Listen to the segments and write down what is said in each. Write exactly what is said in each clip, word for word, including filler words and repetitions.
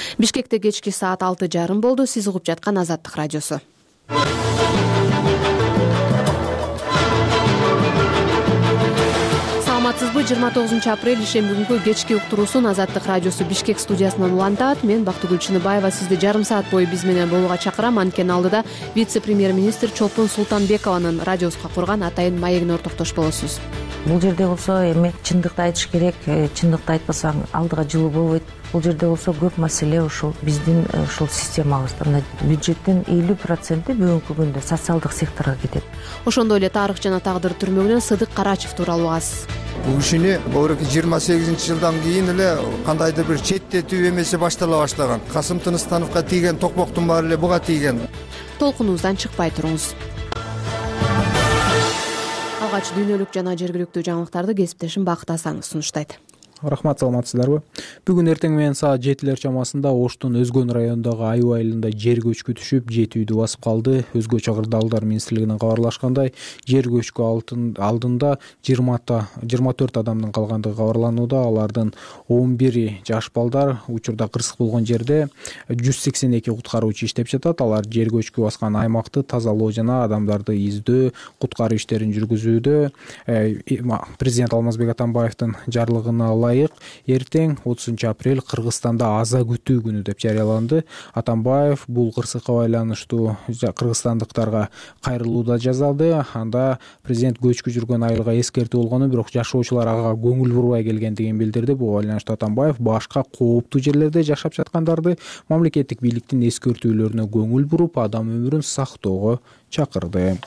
Бишкекте кечки саат алты жарым болду. Сиз угуп жаткан Азаттык радиосу. Саламатсызбы? жыйырма тогузунчу апрель ишемби күнгү кечки уктуруусун Азаттык радиосу Бишкек студиясынан улантат. Мен Бактыгүл Чыныбаева сизди жарым саат бою биз менен болууга чакырам. Анткени алдыда вице-премьер-министр Чолпон Султанбекованын радиосуна курган атайын маегине ортоктош болосуз. Бул жерде болсо эми чындыкты айтыш керек. Чындыкты айтпасаң алдыга жылуу болбойт. Бул жерде болсо көп маселе ушул биздин ушул системабызда. Мына бюджеттин элүү проценти бүгүнкү күндө социалдык секторго кетет. Ошондой эле тарых жана тагдыр түрмөгүнөн Сыдык Карачев тууралуу угасыз. Бул ишини боорки жыйырма сегизинчи жылдан кийин эле кандайдыр бир четтетүү эмеси баштала баштаган. Касым Тыныстановго тийген токмоктун баары эле буга тийген. Толкунубуздан чыкпай туруңуз. Алгач дүйнөлүк жана жергиликтүү жаңылыктарды кесиптешим Бакыт Асанов сунуштайт. Рахмат, саламатсыздарбы? Бүгүн эртең менен саат жетилер чамасында Оштун Өзгөн районундагы Айыл айылында жер көчкү түшүп, жети үйдү басып калды. Өзгөчө кырдаалдар министрлигинин кабарлашкандай, жер көчкү алдында жыйырма төрт адамдын калгандыгы кабарланууда. Алардын он бири жаш балдар. Учурда кырсык болгон жерде жүз сексен эки куткаруучу иштеп жатат. Алар жер көчкү баскан аймакты тазалоо жана адамдарды издөө, куткаруу иштерин жүргүзүүдө. Президент Алмазбек Атамбаевдин жарлыгына ылайык эртең отузунчу апрель Кыргызстанда аза күтүү күнү деп жарыяланды. Атамбаев бул кырсыкка байланыштуу кыргызстандыктарга кайрылуу да жазды. Анда президент көчкү жүргөн айылга эскертүү болгону, бирок жашоочулар ага көңүл бурбай келгендигин билдирди. Буга байланыштуу Атамбаев башка кооптуу жерлерде жашап жаткандарды мамлекеттик бийликтин эскертүүлөрүнө көңүл буруп, адам өмүрүн сактоого чакырды.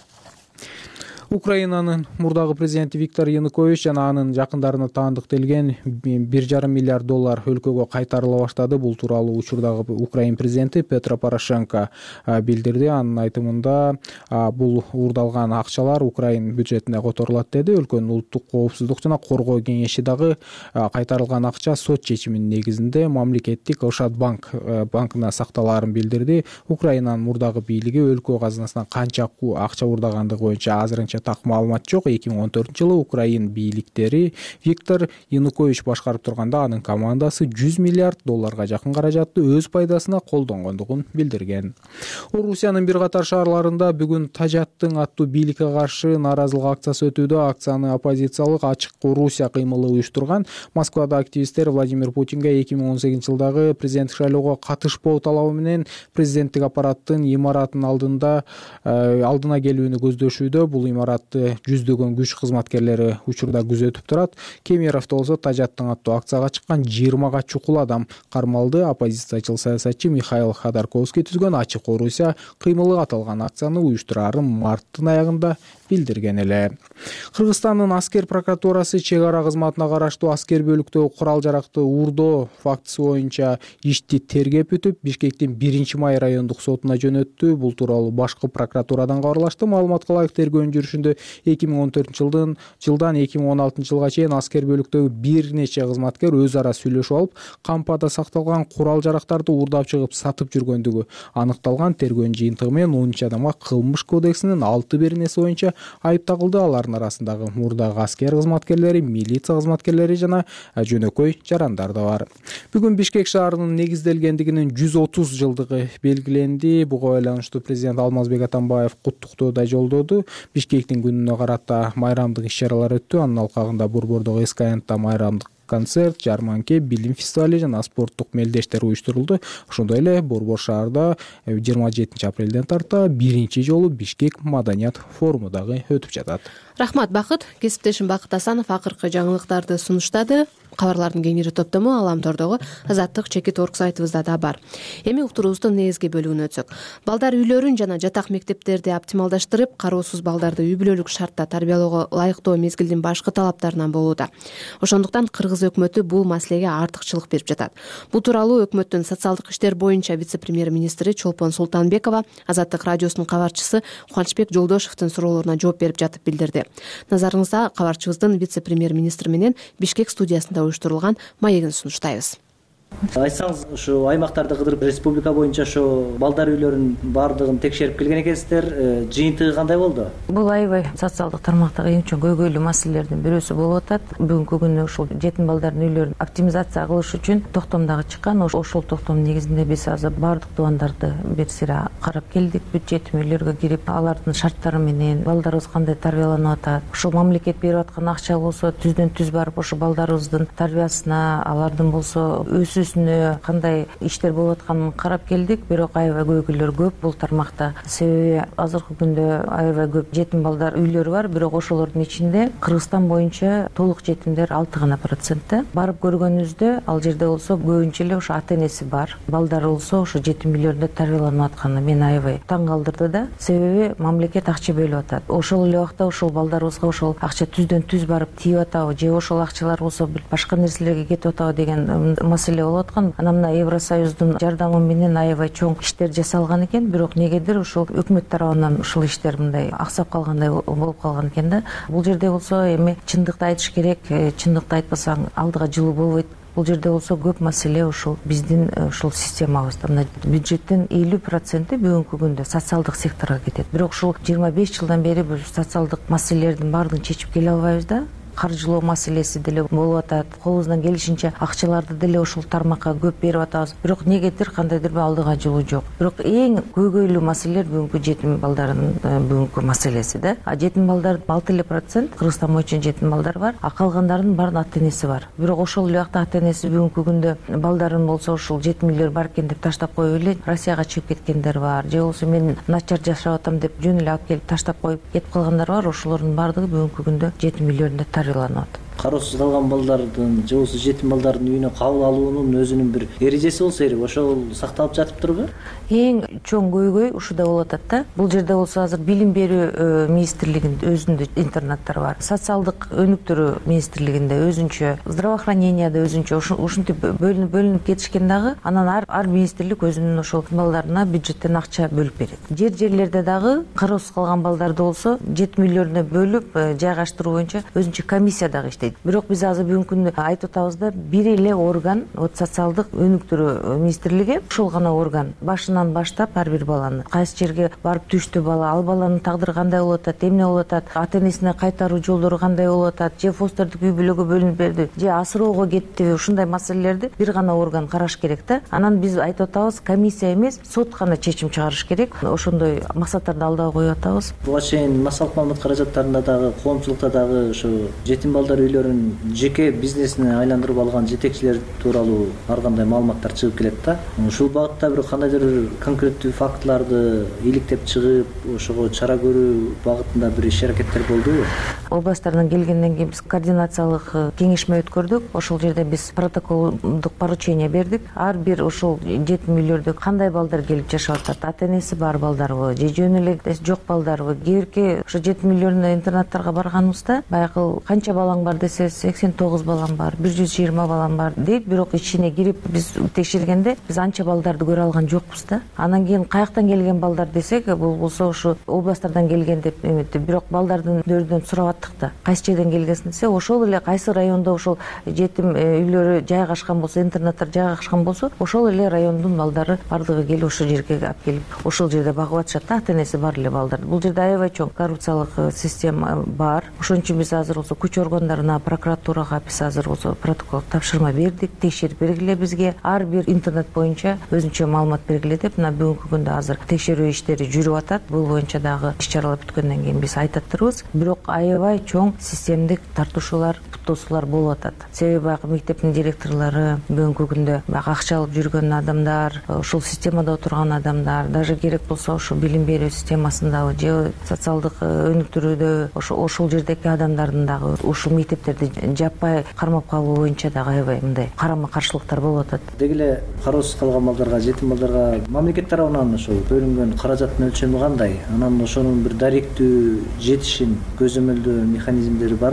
Украинанын мурдагы президенти Виктор Янукович жана анын жакындарына таандыктелген бир жарым миллиард доллар өлкөгө кайтарыла баштады. Бул тууралуу учурдагы Украин президенти Петро Порошенко билдирди. Анын айтымында бул уурдалган акчалар Украин бюджетине которулат деди. Өлкөнүн улуттук коопсуздук жана коргоо кеңеши дагы кайтарылган акча сот чечиминин негизинде мамлекеттик Ошат банк банкына сакталаарын билдирди. Украинанын мурдагы бийлиги өлкө казынасынан канча акча уурдагандыгы боюнча азырынча так маалымат жок. эки миң он төртүнчү жылы Украин бийликтери Виктор Янукович башкарып турганда анын командасы жүз миллиард долларга жакын каражатты өз пайдасына колдонгондугун билдирген. Орусиянын бир катар шаарларында бүгүн Тажаттын аттуу бийликке каршы нааразылык акциясы өтүүдө. Акцияны оппозициялык Ачык Орусия кыймылы уюштурган. Москвада активисттер Владимир Путинге эки миң он сегизинчи жылдагы президенттик шайлоого катышпоо талабы менен президенттик аппараттын имаратынын алдында алдына келүүнү көздөшүүдө. Бул имаратты жүздөгөн күч кызматкерлери учурда күзөтүп турат. Кемеровдо болсо Тажаттын аттуу акцияга чыккан жыйырмага чукул адам кармалды. Оппозициячыл саясатчы Михаил Ходорковский түзгөн Ачык Орусия кыймылы аталган акцияны уюштураарын марттын аягында билдирген эле. Кыргызстандын аскер прокуратурасы чек ара кызматына караштуу аскер бөлүктөгү курал жаракты уурдоо фактысы боюнча ишти тергеп бүтүп, Бишкектин биринчи май райондук сотуна жөнөттү. Бул тууралуу башкы прокуратурадан кабарлашты. Маалыматка ылайык тергөөнүн жүрүшүндө эки миң он төртүнчү жылдан жылдан эки миң он алтынчы жылга чейин аскер бөлүктөгү бир нече кызматкер өз ара сүйлөшүп алып, кампада сакталган курал жарактарды уурдап чыгып сатып жүргөндүгү аныкталган. Тергөөнүн жыйынтыгы менен он үч адамга кылмыш кодексинин алты беренеси боюнча айып тагылды. Алардын арасындагы мурдагы аскер кызматкерлери, милиция кызматкерлери жана жөнөкөй жарандар да бар. Бүгүн Бишкек шаарынын негизделгендигинин жүз отуз жылдыгы белгиленди. Буга байланыштуу президент Алмазбек Атамбаев куттуктоо да жолдоду. Бишкектин күнүнө карата майрамдык иш-чаралар өттү. Анын алкагында Борбордогу Эскаянтта майрамдык концерт, жарманке, билим фестивали жана спорттук мелдештер уюштурулду. Ошондой эле Борбор шаарда жыйырма жетинчи апрелден тарта биринчи жолу Бишкек маданият форуму дагы өтүп жатат. Рахмат, Бакыт. Кесиптешим Бакыт Асанов акыркы жаңылыктарды сунуштады. Кабарлардын кеңири топтому Аламтордогу Азаттык чекит орг сайтыбызда да бар. Эми уктуруубуздун негизги бөлүгүнө өтсөк. Балдар үйлөрүн жана жатак мектептерди оптималдаштырып, кароосуз балдарды үй бүлөлүк шартта тарбиялоого ылайыктоо мезгилдин башкы талаптарынан болууда. Ошондуктан Кыргыз өкмөтү бул маселеге артыкчылык берип жатат. Бул тууралуу өкмөттүн социалдык иштер боюнча вице-премьер-министри Чолпон Султанбекова Азаттык радиосунун кабарчысы Кубанычбек Жолдошевдун суроолоруна жооп берип жатып билдирди. Назарыңызда кабарчыбыздын вице-премьер-министри менен Бишкек студиясында уюштурулган маегин сунуштайбыз. Айтсаңыз, ушу аймактарды кыдырып республика боюнча ошо балдар үйлөрүнүн баардыгын текшерип келген экенсиздер. Жыйынтыгы кандай болду? Бул аябай социалдык тармактагы эң чоң көйгөйлүү маселелердин бирөөсү болуп атат. Бүгүнкү күндө ушул жетим балдардын үйлөрүн оптимизация кылыш үчүн токтом дагы чыккан. Ошол токтомдун негизинде биз азыр баардык тубандарды бир сыйра карап келдик. Бүт жетим үйлөргө кирип, алардын шарттары менен балдарыбыз кандай тарбияланып атат, ошол мамлекет берип аткан акча болсо түздөн түз барып ошо балдарыбыздын тарбиясына, алардын болсо өсүүсүнө кандай иштер болуп атканын карап келдик. Бирок аябай көйгөйлөр көп бул тармакта. Себеби азыркы күндө аябай көп жетим балдар үйлөрү бар, бирок ошолордун ичинде Кыргызстан боюнча толук жетимдер алты гана процентте. Барып көргөнүбүздө ал жерде болсо көбүнчө эле ошо ата энеси бар балдар болсо ошо жетим үйлөрүндө тарбияланып атканы мени аябай таң калтырды да. Себеби мамлекет акча бөлүп атат. Ошол эле убакта ошол балдарыбызга ошол акча түздөн түз барып тийип атабы, же ошол акчалар болсо башка нерселерге кетип атабы деген маселе болуп аткан. Анан мына Евросоюздун жардамы менен аябай чоң иштер жасалган экен, бирок негедир ошол өкмөт тарабынан ушул иштер мындай аксап калгандай болуп калган экен да. Бул жерде болсо эми чындыкты айтыш керек, чындыкты айтпасаң алдыга жылуу болбойт. Бул жерде болсо көп маселе ушул биздин ушул системабызда. Мына бюджеттин элүү проценти бүгүнкү күндө социалдык секторго кетет. Бирок ушул жыйырма беш жылдан бери биз социалдык маселелердин баардыгын чечип келе албайбыз да. Каржылоо маселеси деле болуп атат. Колубуздан келишинче акчаларды деле ушул тармакка көп берип атабыз. Бирок негедир кандайдыр бир алдыга жылуу жок. Бирок эң көйгөйлүү маселелер бүгүнкү жетим балдардын бүгүнкү маселеси да. А жетим балдар алты эле процент Кыргызстан боюнча жетим балдар бар. А калгандарынын баарынын ата энеси бар. Бирок ошол эле убакта ата энеси бүгүнкү күндө балдарын болсо ушул жетим үйлөр бар экен деп таштап коюп эле Россияга чыгып кеткендер бар. Же болбосо мен начар жашап атам деп жөн эле алып келип таштап коюп кетип калгандар бар. Ошолордун баардыгы бүгүнкү күндө жетим үйлөрүндө тарбияланат. Кароосуз калган балдардын же болбосо жетим балдардын үйүнө кабыл алуунун өзүнүн бир эрежеси болсо керек, ошол сакталып жатыптырбы? Эң чоң көйгөй ушуда болуп атат да. Бул жерде болсо азыр билим берүү министрлигинин өзүндө интернаттар бар. Социалдык өнүктүрүү министрлигинде өзүнчө, здравоохраненияда өзүнчө ушинтип бөлүнүп бөлүнүп кетишкен дагы. Анан ар ар министрлик өзүнүн ошол балдарына бюджеттен акча бөлүп берет. Жер жерлерде дагы кароосуз калган балдарды болсо жетим үйлөрүнө бөлүп жайгаштыруу боюнча өзүнчө комиссия дагы иштейт. Бирок биз азыр бүгүнкү күндө айтып атабыз да, бир эле орган, вот социалдык өнүктүрүү министрлиги, ушул гана орган башынан баштап ар бир баланы кайсы жерге барып түштү бала, ал баланын тагдыры кандай болуп атат, эмне болуп атат, ата энесине кайтаруу жолдору кандай болуп атат, же фостердик үй бүлөгө бөлүнүп берди, же асыроого кеттиби, ушундай маселелерди бир гана орган караш керек да. Анан биз айтып атабыз, комиссия эмес, сот гана чечим чыгарыш керек. Ошондой максаттарды алдыга коюп атабыз. Буга чейин массалык маалымат каражаттарында дагы, коомчулукта дагы ошо жетим балдар үйлөрүн жеке бизнесине айландырып алган жетекчилер тууралуу ар кандай маалыматтар чыгып келет да. Ушул багытта бир кандайдыр бир конкреттүү фактыларды иликтеп чыгып, ошого чара көрүү багытында бир иш аракеттер болдубу? Областтардан келгенден кийин биз координациялык кеңешме өткөрдүк. Ошол жерде биз протоколдук поручение бердик. Ар бир ошол жетим үйлөрдө кандай балдар келип жашап атат, ата энеси бар балдарбы, же жөн эле жок балдарбы, кээбирки ошо жетим үйлөрүнө интернаттарга барганыбызда баягы канча балаң бар десе сексен тогуз балам бар, бир жүз жыйырма балам бар дейт. Бирок ичине кирип биз текшергенде биз анча балдарды көрө алган жокпуз да. Анан кийин каяктан келген балдар десек, бул болсо ушу областтардан келген деп эметти. Бирок балдардын өздөрүнөн сурап аттык да. Кайсы жерден келгенсиң десе, ошол эле кайсы райондо ошол жетим үйлөрү жайгашкан болсо, интернаттар жайгашкан болсо, ошол эле райондун балдары бардыгы келип ошол жерге алып келип, ошол жерде багып атышат да, ата энеси бар эле балдар. Бул жерде аябай чоң коррупциялык система бар. Ошон үчүн биз азыр болсо күч органдарына, прокуратурага биз азыр болсо протокол тапшырма бердик, текшерип бергиле бизге. Ар бир интернет боюнча өзүнчө маалымат бергиле деп, мына бүгүнкү күндө азыр текшерүү иштери жүрүп атат. Бул боюнча дагы иш чаралар бүткөндөн кийин биз айтаттырбыз. Бирок аябай чоң системдик тартышуулар, тоосуулар болуп атат. Себеби баягы мектептин директорлору, бүгүнкү күндө баягы акча алып жүргөн адамдар, ушул системада отурган адамдар, даже керек болсо ошо билим берүү системасындагы же социалдык өнүктүрүүдө ошол жердеки адамдардын дагы ушул мектептерди жаппай кармап калуу боюнча дагы аябай мындай карама каршылыктар болуп атат. Деги эле кароосуз калган балдарга, жетим балдарга мамлекет тарабынан ошол бөлүнгөн каражаттын өлчөмү кандай? Анан ошонун бир даректүү жетишин көзөмөлдөө механизмдери барбы?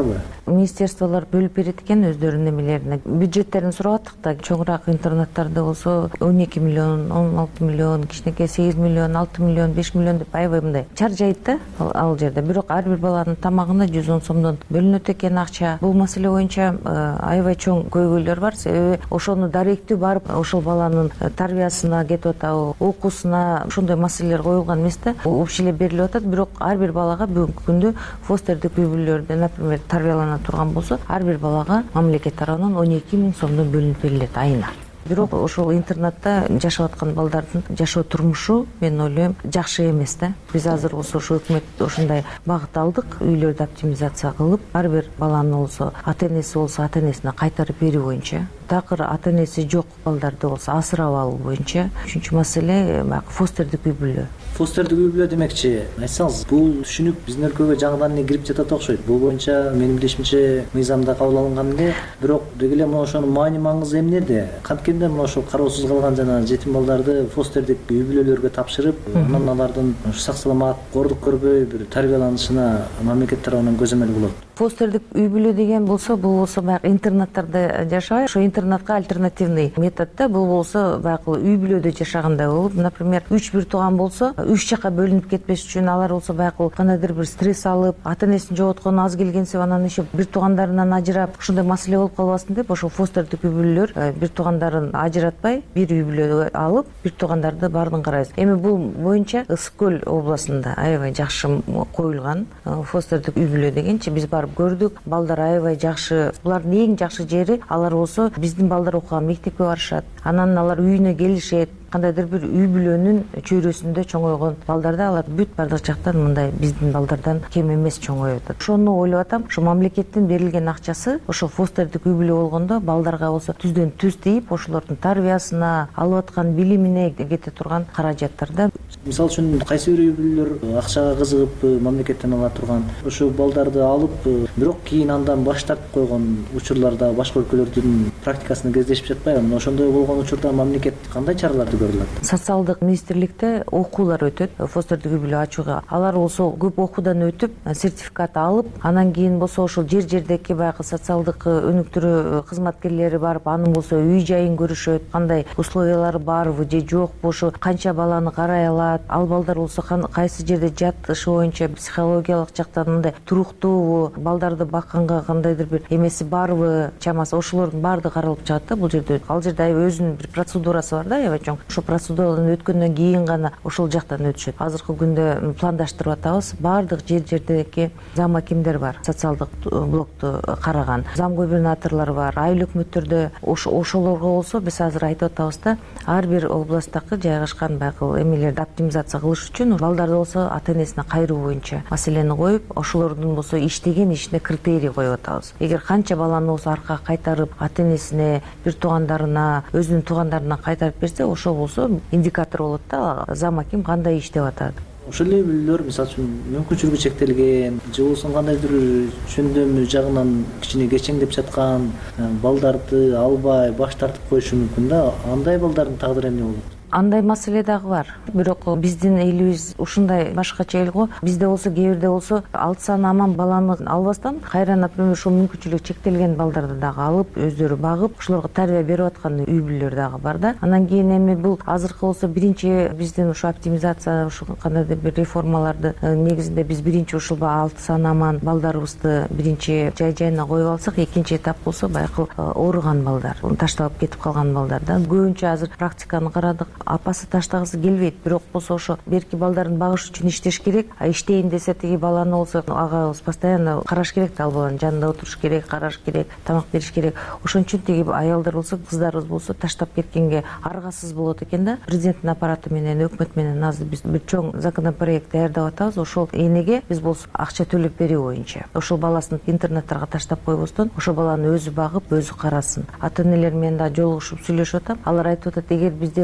министерстволор бөлүп берет экен өздөрүнүн эмелерине. Бюджеттерин сурап аттык да, чоңураак интернаттарда болсо он эки миллион, он алты миллион, кичинекей сегиз миллион, алты миллион, беш миллион деп аябай мындай чаржайт да ал жерде. Бирок ар бир баланын тамагына жүз он сомдон бөлүнөт экен акча. Бул маселе боюнча аябай чоң көйгөйлөр бар. Себеби ошону даректүү барып ошол баланын тарбиясына кетип атабы, окуусуна ошондой маселелер коюлган эмес да. Общий эле берилип атат, бирок ар бир балага бүгүнкү күндө фостердик үй бүлөлөрдө, например, тарбиялана турган болсо, ар бир балага мамлекет тарабынан он эки миң сомдон бөлүнүп берилет айына. Бирок ошол интернатта жашап аткан балдардын жашоо турмушу мен ойлойм жакшы эмес да. Биз азыр болсо ошо өкмөт ошондой багыт алдык, үйлөрдү оптимизация кылып, ар бир баланы болсо, ата энеси болсо ата энесине кайтарып берүү боюнча, такыр ата энеси жок балдарды болсо асырап алуу боюнча. Үчүнчү маселе баягы фостердик үй бүлө. Фостердик үй бүлө демекчи, айтсаңыз, бул түшүнүк биздин өлкөгө жаңыдан эле кирип жатат окшойт. Бул боюнча менин билишимче мыйзамда кабыл алынган эле, бирок деги эле мына ошонун маани маңызы эмнеде? Канткенде мына ошол кароосуз калган жана жетим балдарды фостердик үй бүлөлөргө тапшырып, анан алардын сак саламат, кордук көрбөй бир тарбияланышына мамлекет тарабынан көзөмөл болот. Фостердик үй бүлө деген болсо, бул болсо баягы интернаттарда жашабай, ошо интернатка альтернативный метод да. Бул болсо баягы үй бүлөдө жашагандай болуп, например, үч бир тууган болсо, үч жака бөлүнүп кетпеш үчүн алар болсо баягы кандайдыр бир стресс алып, ата энесин жоготкону аз келгенсип, анан еще бир туугандарынан ажырап, ошондой маселе болуп калбасын деп, ошо фостердик үй бүлөлөр бир туугандарын ажыратпай, бир үй бүлөгө алып, бир туугандарды баардыгын карайбыз. Эми бул боюнча Ысык көл областында аябай жакшы коюлган фостердик үй бүлө дегенчи биз барып көрдүк. Балдар аябай жакшы. Булардын эң жакшы жери, алар болсо биздин балдар окуган мектепке барышат. Анан алар үйүнө келишет. Кандайдыр бир үй бүлөнүн чөйрөсүндө чоңойгон балдарда алар бүт бардык жактан мындай биздин балдардан кем эмес чоңоюп атат. Ошону ойлоп атам, ошо мамлекеттин берилген акчасы ошо фостердик үй бүлө болгондо балдарга болсо түздөн түз тийип, ошолордун тарбиясына, алып аткан билимине кете турган каражаттарда. Мисалы үчүн кайсы бир үй бүлөлөр акчага кызыгып мамлекеттен ала турган, ошо балдарды алып, бирок кийин андан баш тартып койгон учурларда башка өлкөлөрдүн практикасында кездешип жатпайбы? Ошондой болгон учурда мамлекет кандай чараларды көрүлөт? Социалдык министрликте окуулар өтөт фостердик үй бүлө ачууга. Алар болсо көп окуудан өтүп, сертификат алып, анан кийин болсо ошол жер-жердеги баягы социалдык өнүктүрүү кызматкерлери барып, анын болсо үй жайын көрүшөт, кандай условиялары барбы же жокпу, ошо канча баланы карай алат, ал балдар болсо кайсы жерде жатышы боюнча психологиялык жактан мындай туруктуубу, балдарды бакканга кандайдыр бир эмеси барбы, чамасы ошолордун баардыгы каралып чыгат да бул жерде. Ал жерде өзүнүн бир процедурасы бар да, аябай чоң. Ошо процедурадан өткөндөн кийин гана ошол жактан өтүшөт. Азыркы күндө пландаштырып атабыз. Баардык жер-жердеги зам акимдер бар, социалдык блокту караган. Зам губернаторлор бар, айыл өкмөттөрдө ошолорго болсо биз азыр айтып атабыз да, ар бир областтагы жайгашкан баягы эмелерди оптимизация кылыш үчүн балдарды болсо ата энесине кайруу боюнча маселени коюп, ошолордун болсо иштеген ишине критерий коюп атабыз. Эгер канча баланы болсо аркага кайтарып, ата энесине, бир туугандарына, өзүнүн туугандарына кайтарып берсе, ошол болсо индикатор болот да, зам аким кандай иштеп атат. Ошол эле бүлөлөр мисалы үчүн мүмкүнчүлүгү чектелген же болбосо кандайдыр жөндөмү жагынан кичине кечеңдеп жаткан балдарды албай баш тартып коюшу мүмкүн да. Андай балдардын тагдыры эмне болот? Андай маселе дагы бар. Бирок биздин элибиз ушундай башкача эл го. Бизде болсо кээ бирде болсо алты саны аман баланы албастан, кайра, например, ушул мүмкүнчүлүгү чектелген балдарды дагы алып, өздөрү багып, ошолорго тарбия берип аткан үй бүлөлөр дагы бар да. Анан кийин эми бул азыркы болсо биринчи биздин ушу оптимизация, ушу кандайдыр бир реформаларды негизинде биз биринчи ушул алты саны аман балдарыбызды биринчи жай-жайына коюп алсак, экинчи этап болсо баягы ооруган балдар, ташталып кетип калган балдардан көбүнчө азыр практиканы карадык. Апасы таштагысы келбейт, бирок болсо ошо берки балдарын багыш үчүн иштеш керек. А иштейин десе тиги баланы болсо агабыз постоянно караш керек да, ал баланын жанында отуруш керек, караш керек, тамак бериш керек. Ошон үчүн тиги аялдар болсо, кыздарыбыз болсо таштап кеткенге аргасыз болот экен да. Президенттин аппараты менен, өкмөт менен азыр биз бир чоң законопроект даярдап атабыз. Ошол энеге биз болсо акча төлөп берүү боюнча. Ошол баласын интернаттарга таштап койбостон, ошол баланы өзү багып, өзү карасын. Ата энелер менен да жолугушуп сүйлөшүп атам. Алар айтып атат, эгер бизде мамлекет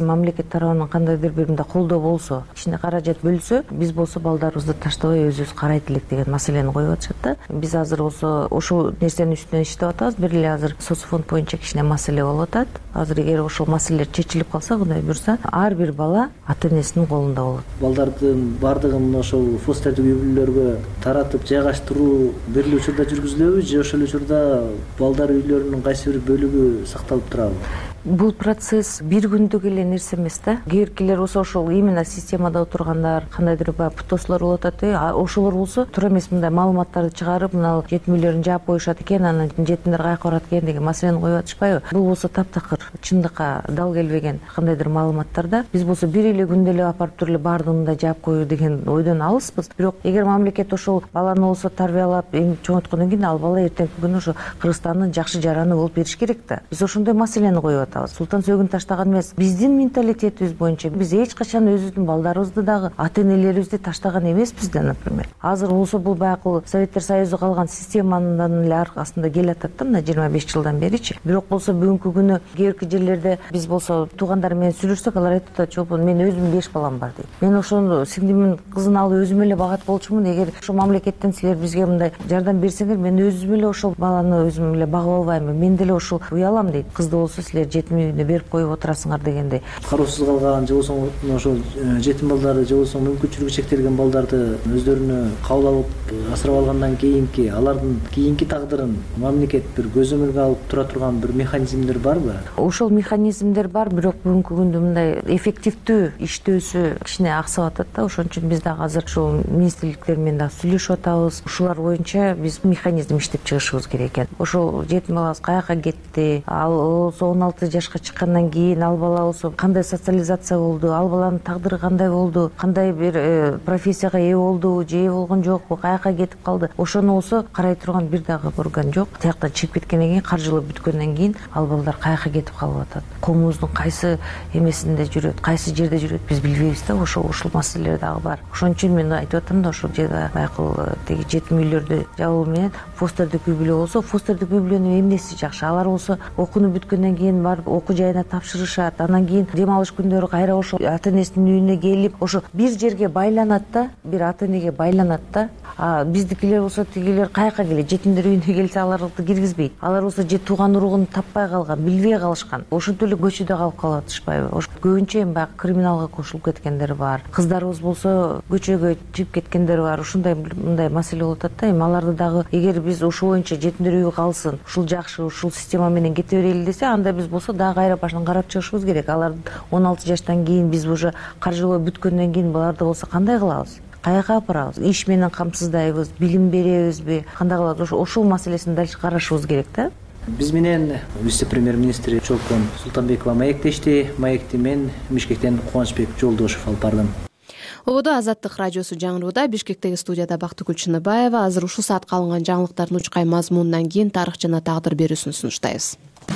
мамлекет тарабынан кандайдыр бир мындай колдоо болсо, кичине каражат бөлсө, биз болсо балдарыбызды таштабай өзүбүз карайт элек деген маселени коюп атышат да. Биз азыр болсо ошол нерсенин үстүнөн иштеп атабыз. Бир эле азыр соцфонд боюнча кичине маселе болуп атат. Азыр эгер ошол маселелер чечилип калса, Кудай буюрса, ар бир бала ата энесинин колунда болот. Балдардын баардыгын ошол фостердик үй бүлөлөргө таратып жайгаштыруу бир эле учурда жүргүзүлөбү же ошол учурда балдар үйлөрүнүн кайсы бир бөлүгү сакталып турабы? Бул процесс бир күндүк эле нерсе эмес да. Кээкилер болсо ошол именно системада отургандар, кандайдыр баягы путослор болуп атат. Ошолор болсо туура эмес мындай маалыматтарды чыгарып, мына жетим үйлөрүн жаап коюшат экен, анан жетимдер каяка барат экен деген маселени коюп атышпайбы? Бул болсо таптакыр чындыкка дал келбеген кандайдыр маалыматтар да. Биз болсо бир эле күндө эле апарып туруп эле баардыгын да жаап коюу деген ойдон алыспыз. Бирок эгер мамлекет ошол баланы болсо тарбиялап, эң чоңойткондон кийин ал бала эртеңки күнү ошо Кыргызстандын жакшы жараны болуп бериш керек да. Биз ошондой маселени коюп Султан сөөгүн таштаган эмес. Биздин менталитетибиз боюнча биз эч качан өзүбүздүн балдарыбызды дагы ата энелерибизди таштаган эмеспиз да, например. Азыр болсо бул баягы Советтер Союзу калган системанын эле аркасында келатат да, мына жыйырма беш жылдан беричи. Бирок болсо бүгүнкү күнү кээки жерлерде биз болсо туугандар менен сүйлөшсөк, алар айтып атат, "Чолпон, мен өзүм беш балам бар" дейт. Мен ошону сиңдимдин кызын алып өзүм эле багат болчумун. Эгер ошо мамлекеттен силер бизге мындай жардам берсеңер, мен өзүм эле ошол баланы өзүм эле багып албаймынбы. Мен деле ошол уялам дейт. Кызды болсо силер жетим үйүнө берип коюп отурасыңар дегендей. Кароосуз калган же болбосо ошол жетим балдарды же болбосо мүмкүнчүлүгү чектелген балдарды өздөрүнө кабыл алып асырап алгандан кийинки алардын кийинки тагдырын мамлекет бир көзөмөлгө алып тура турган бир механизмдер барбы? Ошол механизмдер бар, бирок бүгүнкү күндө мындай эффективдүү иштөөсү кичине аксап атат да. Ошон үчүн биз дагы азыр ушул министрликтер менен дагы сүйлөшүп атабыз. Ушулар боюнча биз механизм иштеп чыгышыбыз керек экен. Ошол жетим балабыз каяка кетти, ал болсо он алты жашка чыккандан кийин ал бала болсо кандай социализация болду, ал баланын тагдыры кандай болду, кандай бир профессияга ээ болду же ээ болгон жокпу, каяка кетип калды. Ошону болсо карай турган бир дагы орган жок. Тияктан чыгып кеткенден кийин, каржылоо бүткөндөн кийин ал балдар каяка кетип калып атат. Комубуздун кайсы эмесинде жүрөт, кайсы жерде жүрөт биз билбейбиз да. Ошол ушул маселелер дагы бар. Ошон үчүн мен айтып атам да, ошол жерде баягы теги жетим үйлөрдү жабуу менен фостердик үй бүлө болсо, фостердик үй бүлөнүн эмнеси жакшы? Алар болсо окууну бүткөндөн кийин барып окуу жайына тапшырышат. Анан кийин дем алыш күндөрү кайра ошол ата энесинин үйүнө келип, ошо бир жерге байланат да, бир ата энеге байланат да. А биздикилер болсо тигилер каяка келет? Жетимдер үйүнө келсе аларды киргизбейт. Алар болсо же тууган уругун таппай калган, билбей калышкан. Ошентип эле көчөдө калып калып атышпайбы? Ошо көбүнчө эми баягы криминалга кошулуп кеткендер бар. Кыздарыбыз болсо көчөгө чыгып кеткендер бар. Ушундай мындай маселе болуп атат да. Эми аларды дагы эгер биз ошол боюнча жетимдер үйү калсын, ушул жакшы, ушул система менен кете берели десе, анда биз болсо дагы кайра башынан карап чыгышыбыз керек. Аларды он алты жаштан кийин биз уже каржылоо бүткөндөн кийин буларды болсо кандай кылабыз? Каяка апарабыз? Иш менен камсыздайбыз, билим беребизби? Кандай кылабыз? Ошол маселесин дальше карашыбыз керек да. Биз менен вице-премьер-министр Чолпон Султанбекова маектешти. Маекти мен Бишкектен Кубанычбек Жолдошов алып бардым. Ободо Азаттык радиосу жаңырууда. Бишкектеги студияда Бактыгүл Чыныбаева. Азыр ушул саатка алынган жаңылыктардын учкай мазмунунан кийин тарых жана тагдыр берүүсүн сунуштайбыз.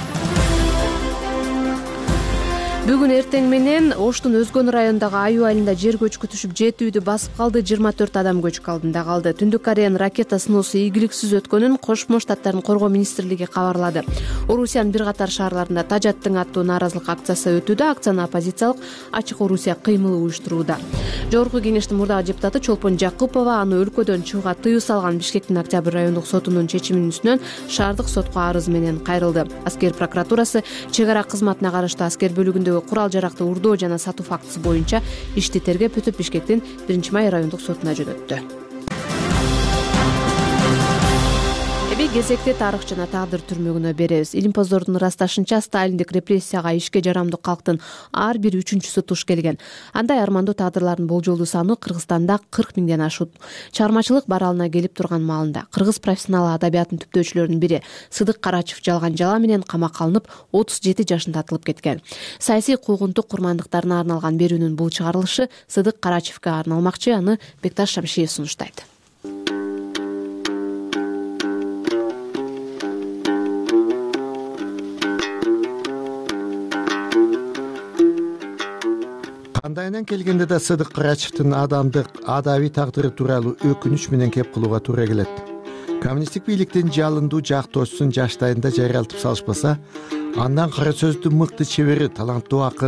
Бүгүн эртең менен Оштун Өзгөн районундагы Аю айылында жер көчкү түшүп жети үйдү басып калды, жыйырма төрт адам көчкү алдында калды. Түндүк Кореянын ракета сыноосу ийгиликсиз өткөнүн Кошмо Штаттардын коргоо министрлиги кабарлады. Орусиянын бир катар шаарларында Тажаттың аттуу нааразылык акциясы өтүүдө. Акцияны оппозициялык Ачык Орусия кыймылы уюштурууда. Жогорку кеңештин мурдагы депутаты Чолпон Жакупова аны өлкөдөн чыгууга тыюу салган Бишкектин Октябрь райондук сотунун чечиминин үстүнөн шаардык сотко арыз менен кайрылды. Аскер прокуратурасы чек ара кызматына караштуу аскер бөлүгүндөгү курал жаракты урдоо жана сатуу фактысы боюнча ишти тергеп өтүп Бишкектин биринчи май райондук сотуна жөнөттү. Эми кезекте тарых жана тагдыр түрмөгүнө беребиз. Илимпоздордун ырасташынча сталиндик репрессияга ишке жарамдуу калктын ар бир үчүнчүсү туш келген. Андай армандуу тагдырлардын болжолдуу саны Кыргызстанда кырк миңден ашат. Чыгармачылык баралына келип турган маалында кыргыз профессионал адабиятын түптөөчүлөрүнүн бири Сыдык Карачев жалган жала менен камакка алынып отуз жети жашында атылып кеткен. Саясий куугунтук курмандыктарына арналган берүүнүн бул чыгарылышы Сыдык Карачевге арналмакчы. Аны Бекташ Шамшиев сунуштайт. Кандайынан келгенде да Сыдык Карачевдин адамдык адабий тагдыры тууралуу өкүнүч менен кеп кылууга туура келет. Коммунисттик бийликтин жалындуу жактоочусун жаштайында жарыялтып салышпаса, андан кара сөздүн мыкты чебери, таланттуу акын,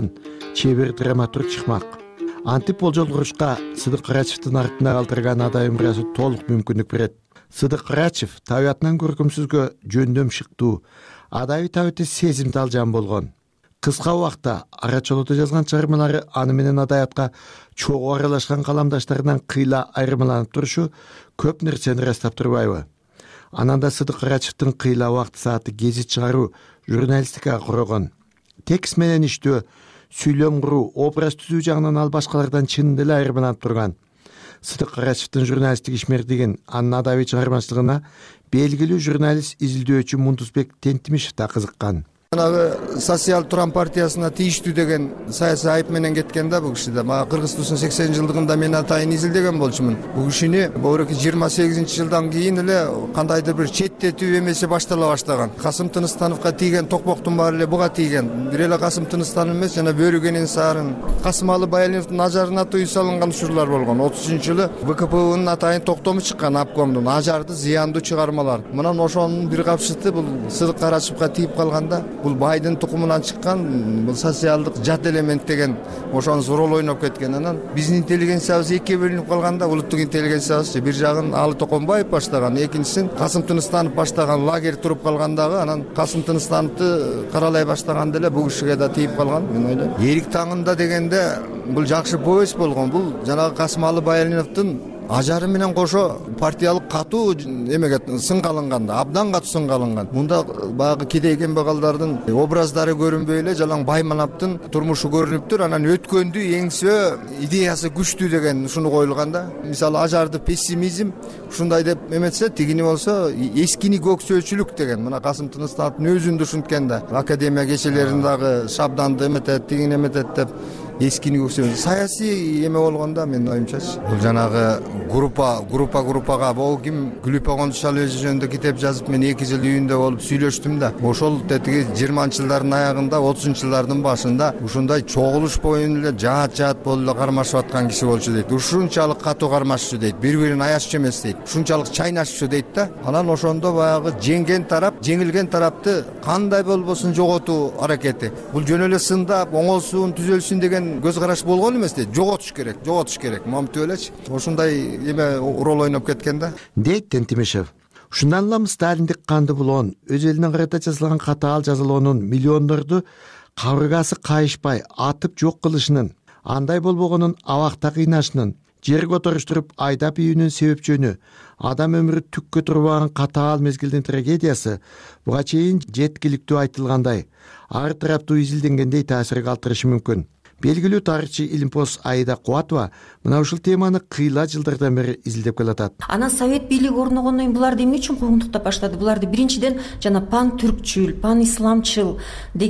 чебер драматург чыкмак. Антип болжол курушка Сыдык Карачевдин артында калтырган адай өмүрөсү толук мүмкүндүк берет. Сыдык Карачев табиятынан көркөмсүзгө жөндөм шыктуу, адабий табиати сезимтал жан болгон. Кыска убакта арачолото жазган чыгармалары аны менен адабиятка чогуу аралашкан каламдаштарынан кыйла айырмаланып турушу көп нерсени ырастап турбайбы? Анан да Сыдык Карачевдин кыйла убакыт сааты гезит чыгаруу, журналистикага кургон. Текст менен иштөө, сүйлөм куруу, образ түзүү жагынан ал башкалардан чын эле айырмаланып турган. Сыдык Карачевдин журналисттик ишмердигин, анын адабий чыгармачылыгына белгилүү журналист изилдөөчү Мундузбек Тентимишев да кызыккан. Анагы социал Туран партиясына тийиштүү деген саясий айып менен кеткен да бул киши да. Мага Кыргызстандын сексен жылдыгында мен атайын изилдеген болчумун. Бул кишини богураки жыйырма сегизинчи жылдан кийин эле кандайдыр бир четтетүү эмеси баштала баштаган. Касым Тыныстановго тийген токмоктун баары эле буга тийген. Бир эле Касым Тыныстанов эмес, жана Бөрүгенин саарын Касымалы Баялиновдун ажарына тыюу салынган учурлар болгон. отузунчу жылы ВКПбнын атайын токтому чыккан обкомдун ажарды зыяндуу чыгармалар. Мынан ошонун бир капшыты бул Сыдык Карачевга тийип калганда, бул байдын тукумунан чыккан бул социалдык жат элемент деген ошонусу роль ойноп кеткен. Анан биздин интеллигенциябыз экиге бөлүнүп калганда, улуттук интеллигенциябыз бир жагын Алы Токонбаев баштаган, экинчисин Касым Тыныстанов баштаган лагерь туруп калгандагы, анан Касым Тыныстановду каралай баштаганда эле бул кишиге да тийип калган, мен ойлойм. Эрик таңында дегенде бул жакшы повесть болгон. Бул жанагы Касымалы Баялиновдун ажары менен кошо партиялык катуу эмеге сынга алынган да, абдан катуу сынга алынган. Мында баягы кедей кембагалдардын образдары көрүнбөй эле жалаң Байманаптын турмушу көрүнүптүр. Анан өткөндү эңсөө идеясы күчтүү деген ушуну коюлган да. Мисалы ажарды пессимизм ушундай деп эметсе, тигини болсо эскини көксөөчүлүк деген. Мына Касым Тыныстановдун өзүндө ушунткен да. Академия кечелеринде шабданды эметет, тигин эметет деп эскини көксөө. Саясий эме болгондо мен оюмчачы. Бул жанагы группа группа группага бул ким Гүлүпа Кондушалы өзү жөнүндө китеп жазып, мен эки жыл үйүндө болуп сүйлөштүм да. Ошол тетиги жыйырманчы жылдардын аягында, отузунчу жылдардын башында ушундай чогулуш боюн эле жаат-жаат болуп эле кармашып аткан киши болчу дейт. Ушунчалык катуу кармашчу дейт. Бири-бирин аяшчу эмес дейт. Ушунчалык чайнашчу дейт да. Анан ошондо баягы жеңген тарап, жеңилген тарапты кандай болбосун жоготуу аракети. Бул жөн эле сындап, оңолсун, түзөлсүн деген көз караш болгон эмес дейт. Жоготуш керек, жоготуш керек. Момтип элечи. Ошундай эме роль ойноп кеткен да. Дейт Тентимишев. Ушундан улам Сталиндик канды булоон, өз элине карата жазылган катаал жазалоонун миллиондорду кабыргасы кайышпай атып жок кылышынын, андай болбогонун абакта кыйнашынын, жер которуштуруп айдап ийүүнүн себепчөнү, адам өмүрү түккө турбаган катаал мезгилдин трагедиясы буга чейин жеткиликтүү айтылгандай, ар тараптуу изилденгендей таасир калтырышы мүмкүн. Белгилүү тарыхчы Илимпоз Аида Кубатова мына ушул теманы кыйла жылдардан бери изилдеп келатат. Анан совет бийлиги орногондон кийин буларды эмне үчүн куугунтуктап баштады? Буларды биринчиден жана пан түркчүл, пан исламчыл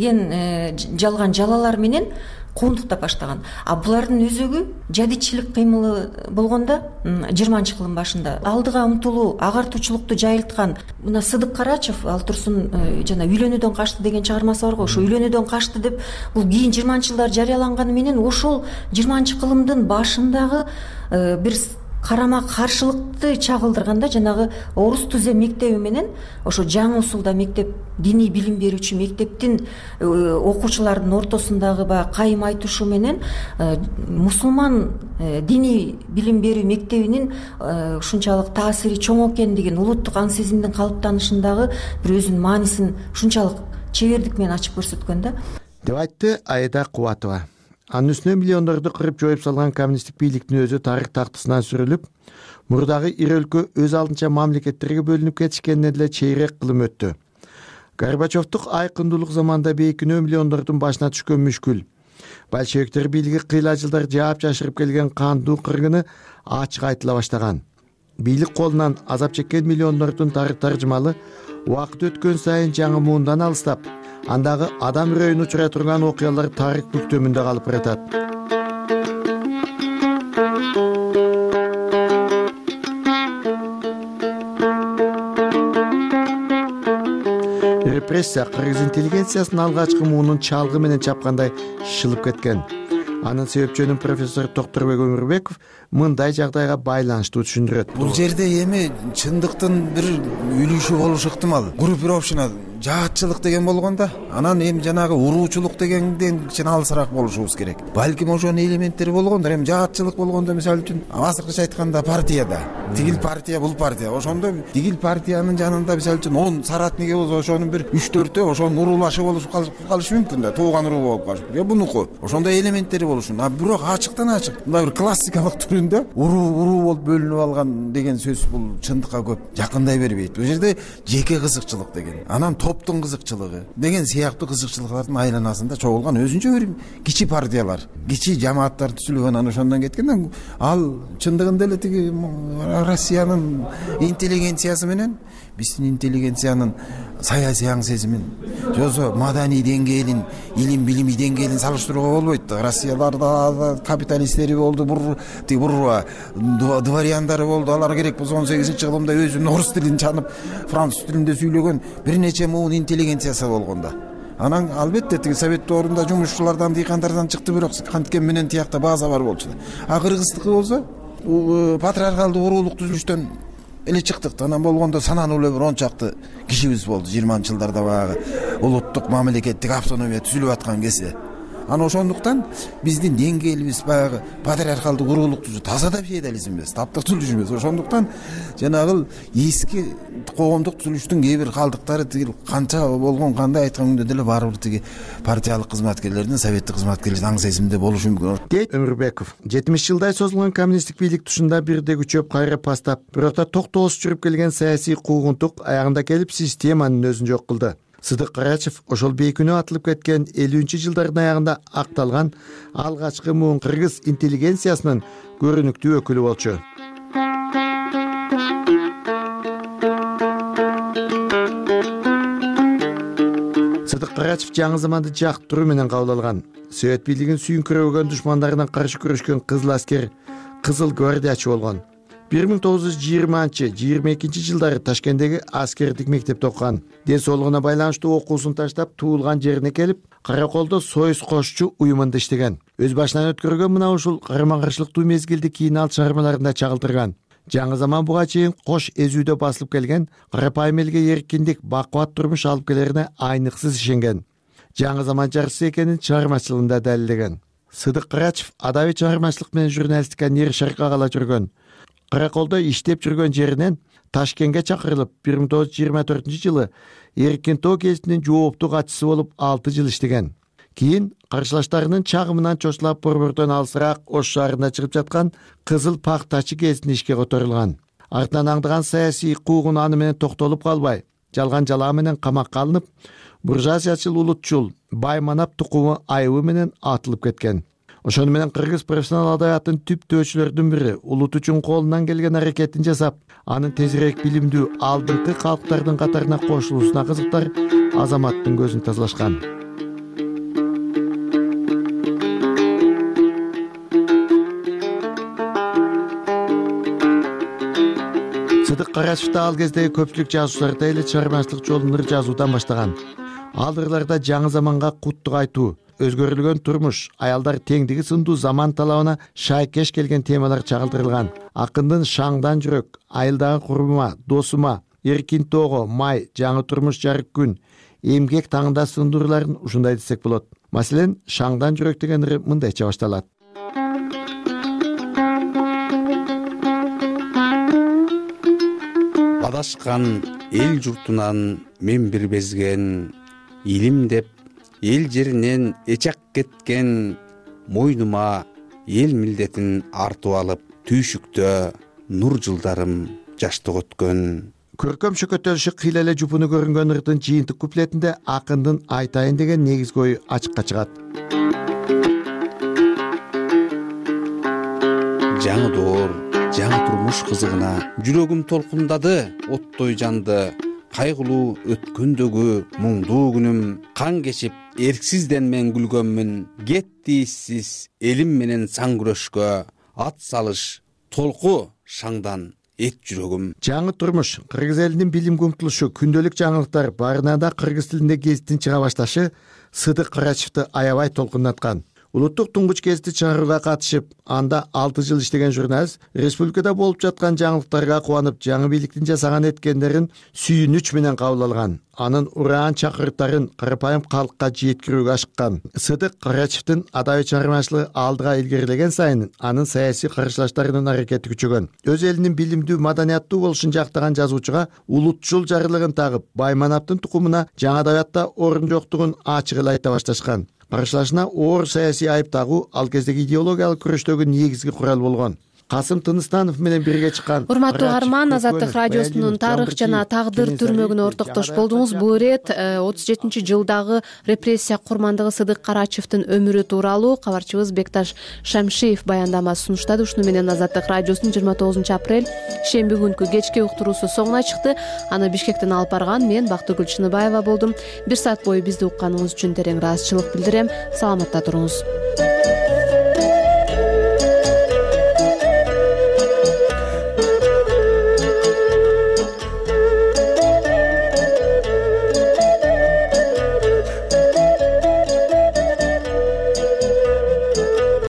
деген жалган жалалар менен куугунтуктап баштаган. А булардын өзөгү жадичилик кыймылы болгондо жыйырманчы кылдын башында алдыга умтулуу, агартуучулукту жайылткан. Мына Сыдык Карачев ал турсун жана үйлөнүүдөн качты деген чыгармасы бар го. Ошо үйлөнүүдөн качты деп бул кийин жыйырманчы жылдар жарыяланганы менен ошол жыйырманчы кылымдын башындагы бир карама каршылыкты чагылдырганда, жанагы орус түзө мектеби менен ошо жаңы усулда мектеп, диний билим берүүчү мектептин окуучулардын ортосундагы баягы кайым айтышы менен мусулман диний билим берүү мектебинин ушунчалык таасири чоң экендигин, улуттук аң сезимдин калыптанышындагы бир өзүнүн маанисин ушунчалык чебердик менен ачып көрсөткөн да, деп айтты Аида Кубатова. Анын үстүнө миллиондорду кырып жоюп салган коммунисттик бийликтин өзү тарых тактысынан сүрүлүп, мурдагы ири өлкө өз алдынча мамлекеттерге бөлүнүп кетишкенине деле чейрек кылым өттү. Горбачевдук айкындуулук заманда бейкүнөө миллиондордун башына түшкөн мүшкүл, большевиктер бийлиги кыйла жылдар жаап жашырып келген кандуу кыргыны ачык айтыла баштаган. Бийлик колунан азап чеккен миллиондордун тарых таржымалы убакыт өткөн сайын жаңы муундан алыстап, андагы адам үрөйүн учура турган окуялар тарых бүктөмүндө калып баратат. Репрессия кыргыз интеллигенциясынын алгачкы муунун чалгы менен чапкандай шылып кеткен. Анын себепчөнүн профессор Токторбек Өмүрбеков мындай жагдайга байланыштуу түшүндүрөт. Бул жерде эми чындыктын бир үлүшү болушу ыктымал. Группировщина жаатчылык деген болгондо анан эми жанагы уруучулук дегенден кичине алысыраак болушубуз керек. Балким ошонун элементтери болгондор. Эми жаатчылык болгондо мисалы үчүн азыркыча айтканда партияда тигил партия бул партия, ошондо тигил партиянын жанында мисалы үчүн он соратниги болсо ошонун бир үч төртөө ошонун уруулашы болуп калышы мүмкүн да, тууган уруу болуп калышы. Е бунуку ошондой элементтери болушун. А бирок ачыктан ачык мындай бир классикалык түрүндө уруу уруу болуп бөлүнүп алган деген сөз бул чындыкка көп жакындай бербейт. Бул жерде жеке кызыкчылык деген, анан топтун кызыкчылыгы деген сыяктуу кызыкчылыктардын айланасында чогулган өзүнчө бир кичи партиялар, кичи жамааттар түзүлгөн. Анан ошондон кеткенде ал чындыгында эле тиги Россиянын интеллигенциясы менен биздин интеллигенциянын саясий аң сезимин, жосо маданий деңгээлин, илим билими деңгээлин салыштырууга болбойт. Россияларда капиталисттери болду, бур тиги буржуа дворяндары болду. Алар керек болсо он сегизинчи кылымда өзүнүн орус тилин чанып, француз тилинде сүйлөгөн бир нече муун интеллигенциясы болгондо. Анан албетте тиги совет доорунда жумушчулардан, дыйкандардан чыкты, бирок канткен менен тиякта база бар болчу. А кыргыздыкы болсо патриархалдык уруулук түзүлүштөн эле чыктык. Анан болгондо санануу эле бир он чакты кишибиз болду жыйырманчы жылдарда баягы улуттук мамлекеттик автономия түзүлүп аткан кезде. Анан ошондуктан биздин деңгээлибиз баягы патриархалдык уруулук түзүлүш, таза да феодализм эмес, таптык түзүлүш эмес. Ошондуктан жанагы эски коомдук түзүлүштүн кээ бир калдыктары тиги канча болгон кандай айткан күндө деле баары бир тиги партиялык кызматкерлердин, советтик кызматкерлердин аң сезиминде болушу мүмкүн дейт Өмүрбеков. жетимиш жылдай созулган коммунисттик бийлик тушунда бирде күчөп кайра пастап, бирок да токтоосуз жүрүп келген саясий куугунтук аягында келип системанын өзүн жок кылды. Сыдык Карачев ошол бейкүнөө атылып кеткен элүүнчү жылдардын аягында акталган алгачкы муун кыргыз интеллигенциясынын көрүнүктүү өкүлү болчу. Сыдык Карачев жаңы заманды жактыруу менен кабыл алган. Совет бийлигин сүйүнкүрөгөн душмандарына каршы күрөшкөн кызыл аскер, кызыл гвардиячы болгон. бир миң тогуз жүз жыйырманчы жыйырма экинчи жылдары Ташкенттеги аскердик мектепте окуган. Ден соолугуна байланыштуу окуусун таштап, туулган жерине келип, Караколдо союз кошчу уюмунда иштеген. Өз башынан өткөргөн мына ушул карама-каршылыктуу мезгилди кийин ал чыгармаларында чагылдырган. Жаңы заман буга чейин кош эзүүдө басылып келген, карапайым элге эркиндик, бакубат турмуш алып келерине айныксыз ишенген. Жаңы заман жарчысы экенин чыгармачылыгында далилдеген. Сыдык Карачев адабий чыгармачылык менен журналистика нер шаркка кала жүргөн. Караколдо иштеп жүргөн жеринен Ташкентке чакырылып, бир миң тогуз жүз жыйырма төртүнчү жылы Эркин тоо гезитинин жооптуу катчысы болуп алты жыл иштеген. Кийин каршылаштарынын чагымынан чочулап борбордон алысыраак Ош шаарында чыгып жаткан Кызыл Пактачы гезитине ишке которулган. Артынан аңдыган саясий куугун аны менен токтолуп калбай, жалган жалаа менен камакка алынып, буржуазиячыл улутчул Байманап тукуму айыбы менен атылып кеткен. Ошону менен кыргыз профессионал адабияттын түп төөчүлөрүнүн бири улут үчүн колунан келген аракетин жасап, анын тезирээк билимдүү алдыңкы калктардын катарына кошулуусуна кызыктар Азаматтын көзүн тазалашкан. Сыдык Карачев ал кездеги көпчүлүк жазуучулардай эле чыгармачылык жолун ыр жазуудан баштаган. Ал ырларда жаңы заманга куттук айтуу, өзгөрүлгөн турмуш, аялдар теңдиги сындуу заман талабына шайкеш келген темалар чагылдырылган. Акындын Шаңдан жүрөк, Айылдагы курбума, Досума, Эркин тоого, Май, Жаңы турмуш жарык күн, Эмгек таңында сындуу ырларын ушундай десек болот. Маселен, Шаңдан жүрөк деген ыры мындайча башталат. Адашкан эл журтунан мен бир безген, илим деп эл жеринен эчак кеткен, мойнума эл милдетин артып алып, түйшүктө нур жылдарым жаштык өткөн. Көркөм шөкөтөлүшү кыйла эле жупуну көрүнгөн ырдын жыйынтык куплетинде акындын айтайын деген негизги ою ачыкка чыгат. Жаңы доор, жаңы турмуш кызыгына жүрөгүм толкундады, оттой жанды. Кайгылуу өткөндөгү муңдуу күнүм, кан кечип эрксизден мен күлгөнмүн. Кетти иссиз элим менен саң күрөшкө, ат салыш толку шаңдан эт жүрөгүм. Жаңы турмуш, кыргыз элинин билимге умтулушу, күндөлүк жаңылыктар, баарына да кыргыз тилинде гезиттин чыга башташы Сыдык Карачевди аябай толкундаткан. улуттук туңгуч гезити чыгарууга катышып, анда алты жыл иштеген журналист республикада болуп жаткан жаңылыктарга кубанып, жаңы бийликтин жасаган эткендерин сүйүнүч менен кабыл алган. Анын ураан чакырыктарын карапайым калкка жеткирүүгө ашыккан. Сыдык Карачевдин адабий чыгармачылыгы алдыга илгерилеген сайын анын саясий каршылаштарынын аракети күчөгөн. Өз элинин билимдүү, маданияттуу болушун жактаган жазуучуга улутчул жарылыгын тагып, Байманаптын тукумуна жаңы адабиятта орун жоктугун ачык эле айта башташкан. Каршылашына оор саясий айып тагуу ал кездеги идеологиялык күрөштөгү негизги курал болгон. Касым Тыныстанов менен бирге чыккан. Урматтуу Арман, Азаттык радиосунун тарых жана тагдыр түрмөгүнө ортоктош болдуңуз. Бул ирет отуз жетинчи жылдагы репрессия курмандыгы Сыдык Карачевдин өмүрү тууралуу кабарчыбыз Бекташ Шамшиев баяндама сунуштады. Ушуну менен Азаттык радиосунун жыйырма тогузунчу апрель шемби күнкү кечки уктуруусу соңуна чыкты. Аны Бишкектен алып барган мен Бактыгүл Чыныбаева болдум. Бир саат бою бизди укканыңыз үчүн терең ыраазычылык билдирем. Саламатта туруңуз.